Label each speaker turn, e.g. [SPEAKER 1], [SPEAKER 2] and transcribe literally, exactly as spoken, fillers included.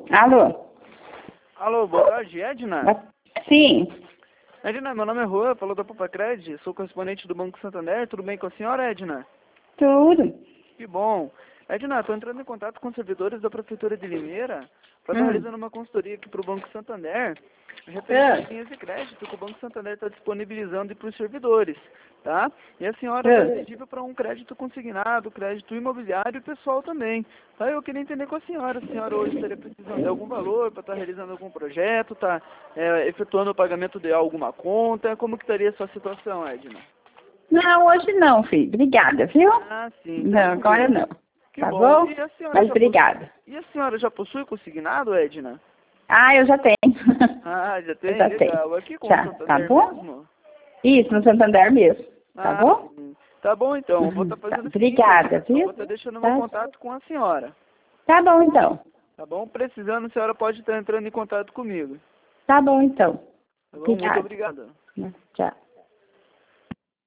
[SPEAKER 1] Alô?
[SPEAKER 2] Alô, boa tarde, Edna?
[SPEAKER 1] Sim.
[SPEAKER 2] Edna, meu nome é Juan, falou da Popacred, sou correspondente do Banco Santander, tudo bem com a senhora, Edna?
[SPEAKER 1] Tudo.
[SPEAKER 2] Que bom. Edna, estou entrando em contato com os servidores da Prefeitura de Limeira para estar
[SPEAKER 1] Hum.
[SPEAKER 2] realizando uma consultoria aqui para o Banco Santander, referente
[SPEAKER 1] Ah.
[SPEAKER 2] às linhas de crédito que o Banco Santander está disponibilizando para os servidores, tá? E a senhora
[SPEAKER 1] Ah.
[SPEAKER 2] está elegível para um crédito consignado, crédito imobiliário e pessoal também, tá? Eu queria entender com a senhora, a senhora hoje estaria precisando de algum valor para estar realizando algum projeto, tá é, efetuando o pagamento de alguma conta, como que estaria a sua situação, Edna?
[SPEAKER 1] Não, hoje não, filho. Obrigada, viu?
[SPEAKER 2] Ah, sim.
[SPEAKER 1] Não, agora não.
[SPEAKER 2] Que
[SPEAKER 1] Tá
[SPEAKER 2] bom.
[SPEAKER 1] bom?
[SPEAKER 2] E a senhora
[SPEAKER 1] Mas
[SPEAKER 2] já
[SPEAKER 1] obrigada.
[SPEAKER 2] possui... E a senhora já possui consignado, Edna?
[SPEAKER 1] Ah, eu já tenho.
[SPEAKER 2] Ah, já
[SPEAKER 1] Eu
[SPEAKER 2] tem?
[SPEAKER 1] já tenho.
[SPEAKER 2] Legal. Aqui com o
[SPEAKER 1] Já, tá
[SPEAKER 2] Santander
[SPEAKER 1] bom?
[SPEAKER 2] mesmo?
[SPEAKER 1] Isso, no Santander mesmo. Tá
[SPEAKER 2] Ah,
[SPEAKER 1] bom?
[SPEAKER 2] sim. Tá bom, então. Eu vou
[SPEAKER 1] Uhum.
[SPEAKER 2] estar
[SPEAKER 1] Tá.
[SPEAKER 2] fazendo o seguinte,
[SPEAKER 1] Obrigada,
[SPEAKER 2] Edna. Eu
[SPEAKER 1] viu?
[SPEAKER 2] vou estar deixando meu
[SPEAKER 1] Tá.
[SPEAKER 2] contato com a senhora.
[SPEAKER 1] Tá bom, então.
[SPEAKER 2] Tá bom? Precisando, a senhora pode estar entrando em contato comigo.
[SPEAKER 1] Tá bom, então.
[SPEAKER 2] Tá bom? Muito
[SPEAKER 1] Obrigada.
[SPEAKER 2] obrigado.
[SPEAKER 1] Tchau.